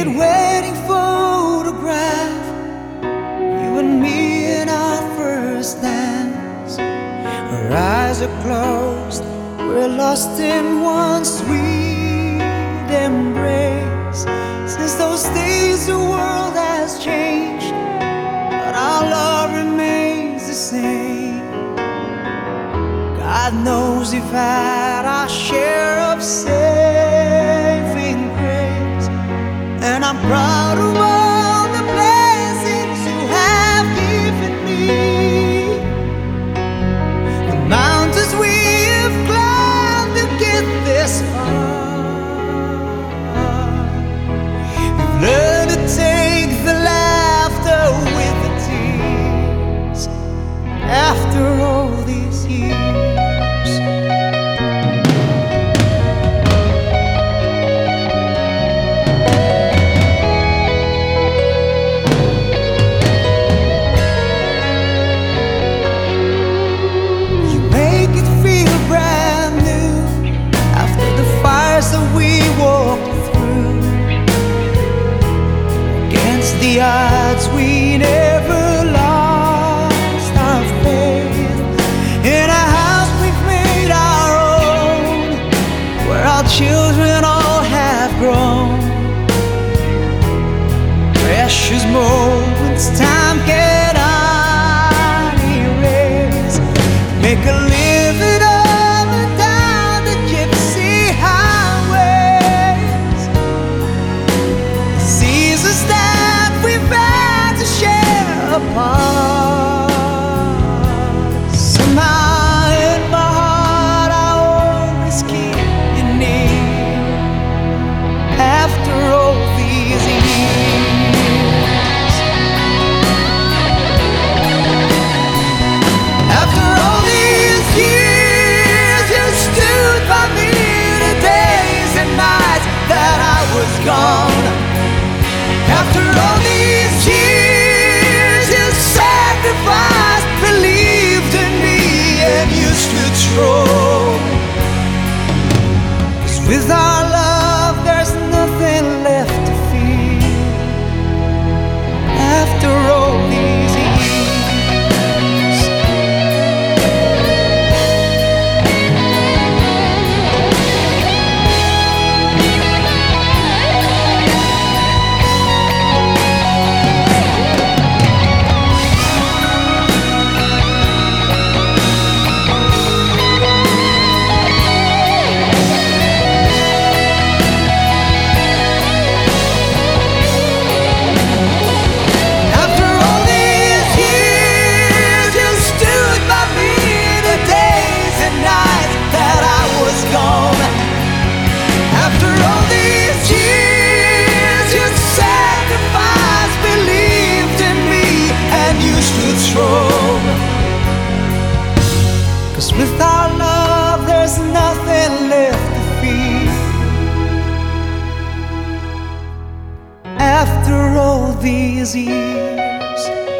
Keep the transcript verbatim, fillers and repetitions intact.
faded wedding photograph, you and me in our first dance. Our eyes are closed, we're lost in one sweet embrace. Since those days the world has changed, but our love remains the same. God knows we've had our share of saving grace, and I'm proud of all the blessings you have given me. The mountains we've climbed to get this far, we've learned to take the laughter with the tears after all these years. That we walked through, against the odds we never lost our faith. In a house we've made our own, where our children all have grown. Precious moments time cannot erase. Make a living of it down the gypsy highways. The seasons that we've had to share apart. Somehow in my heart I always keep you near. After all these years, after all these years, you stood by me the days and nights that I was gone. After all these years, you sacrificed, believed in me, and you stood strong. 'Cause with our love there's nothing left to fear. After all these years, with our love there's nothing left to fear. After all these years.